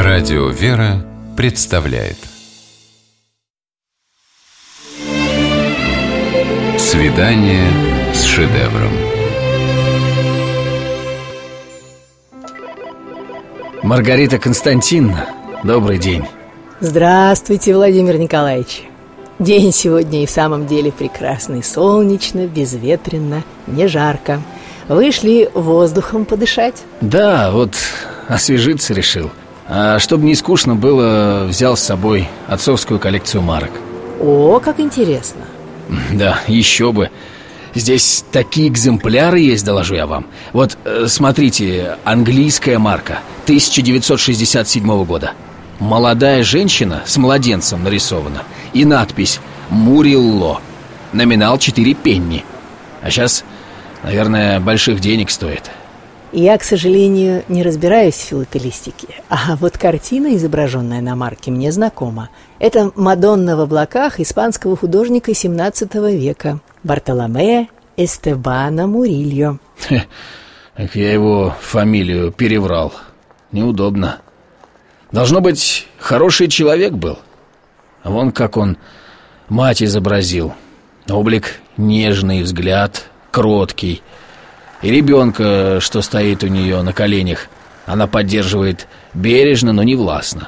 Радио «Вера» представляет «Свидание с шедевром». Маргарита Константиновна, добрый день. Здравствуйте, Владимир Николаевич. День сегодня и в самом деле прекрасный. Солнечно, безветренно, не жарко. Вышли воздухом подышать? Да, вот освежиться решил. А чтобы не скучно было, взял с собой отцовскую коллекцию марок. О, как интересно. Да, еще бы. Здесь такие экземпляры есть, доложу я вам. Вот, смотрите, английская марка 1967 года. Молодая женщина с младенцем нарисована. И надпись «Мурилло». Номинал 4 пенни. А сейчас, наверное, больших денег стоит. Я, к сожалению, не разбираюсь в филателистике. А вот картина, изображенная на марке, мне знакома. Это «Мадонна в облаках» испанского художника XVII века Бартоломе Эстебана Мурильо. Как я его фамилию переврал. Неудобно. Должно быть, хороший человек был. А вон как он мать изобразил. Облик нежный, взгляд кроткий. И ребенка, что стоит у нее на коленях, она поддерживает бережно, но не властно.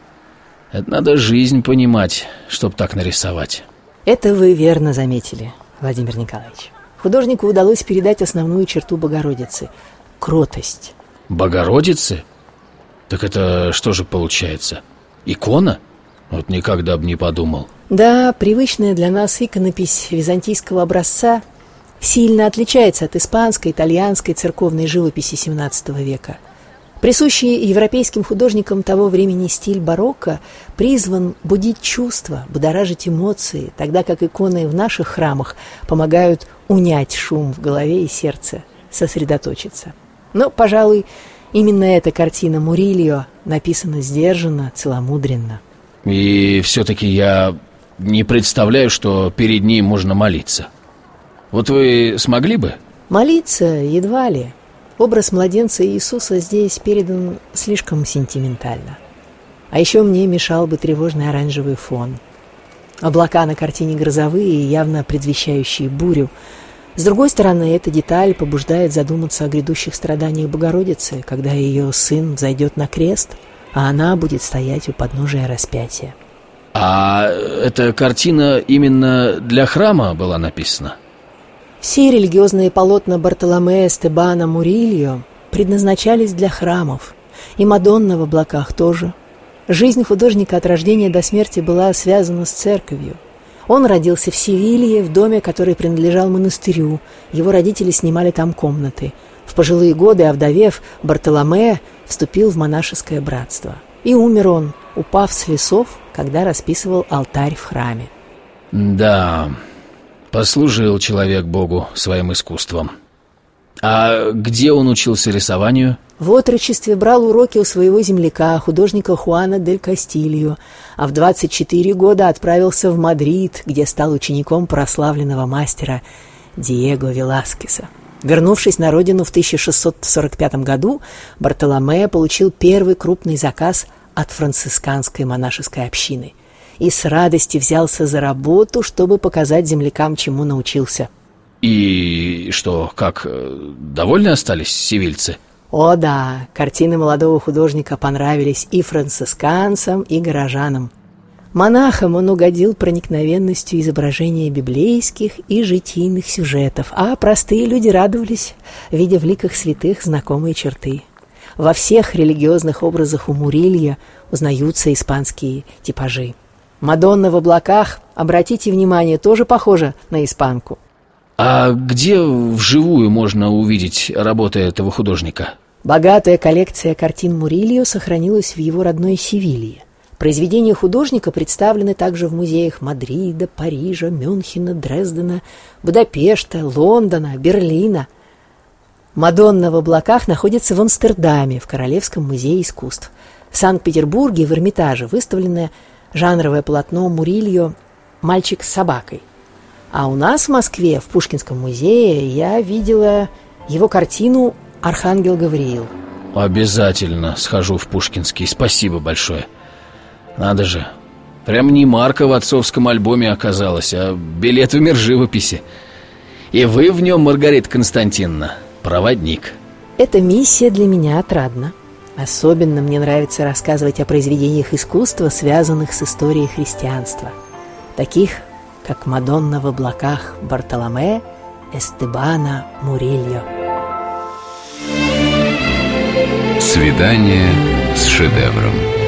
Это надо жизнь понимать, чтоб так нарисовать. Это вы верно заметили, Владимир Николаевич. Художнику удалось передать основную черту Богородицы – кротость. Богородицы? Так это что же получается? Икона? Вот никогда бы не подумал. Да, привычная для нас иконопись византийского образца сильно отличается от испанской, итальянской церковной живописи XVII века. Присущий европейским художникам того времени стиль барокко призван будить чувства, будоражить эмоции, тогда как иконы в наших храмах помогают унять шум в голове и сердце, сосредоточиться. Но, пожалуй, именно эта картина Мурильо написана сдержанно, целомудренно. И все-таки я не представляю, что перед ней можно молиться. Вот вы смогли бы? Молиться едва ли. Образ младенца Иисуса здесь передан слишком сентиментально. А еще мне мешал бы тревожный оранжевый фон. Облака на картине грозовые, явно предвещающие бурю. С другой стороны, эта деталь побуждает задуматься о грядущих страданиях Богородицы, когда ее сын взойдет на крест, а она будет стоять у подножия распятия. А эта картина именно для храма была написана? Все религиозные полотна Бартоломе Эстебана Мурильо предназначались для храмов, и Мадонна в облаках тоже. Жизнь художника от рождения до смерти была связана с церковью. Он родился в Севилье, в доме, который принадлежал монастырю. Его родители снимали там комнаты. В пожилые годы, овдовев, Бартоломе вступил в монашеское братство. И умер он, упав с лесов, когда расписывал алтарь в храме. Да, послужил человек Богу своим искусством. А где он учился рисованию? В отрочестве брал уроки у своего земляка, художника Хуана дель Кастильо, а в 24 года отправился в Мадрид, где стал учеником прославленного мастера Диего Веласкеса. Вернувшись на родину в 1645 году, Бартоломе получил первый крупный заказ от францисканской монашеской общины и с радостью взялся за работу, чтобы показать землякам, чему научился. И что, как, довольны остались севильцы? О да, картины молодого художника понравились и францисканцам, и горожанам. Монахам он угодил проникновенностью изображения библейских и житийных сюжетов, а простые люди радовались, видя в ликах святых знакомые черты. Во всех религиозных образах у Мурильо узнаются испанские типажи. Мадонна в облаках, обратите внимание, тоже похожа на испанку. А где вживую можно увидеть работы этого художника? Богатая коллекция картин Мурильо сохранилась в его родной Севилье. Произведения художника представлены также в музеях Мадрида, Парижа, Мюнхена, Дрездена, Будапешта, Лондона, Берлина. Мадонна в облаках находится в Амстердаме, в Королевском музее искусств. В Санкт-Петербурге в Эрмитаже выставлено жанровое полотно Мурильо «Мальчик с собакой». А у нас в Москве, в Пушкинском музее, я видела его картину «Архангел Гавриил». Обязательно схожу в Пушкинский. Спасибо большое. Надо же, прям не марка в отцовском альбоме оказалась, а билет в мир живописи. И вы в нем, Маргарита Константиновна, проводник. Эта миссия для меня отрадна. Особенно мне нравится рассказывать о произведениях искусства, связанных с историей христианства, таких как «Мадонна в облаках» Бартоломе Эстебана Мурильо. Свидание с шедевром.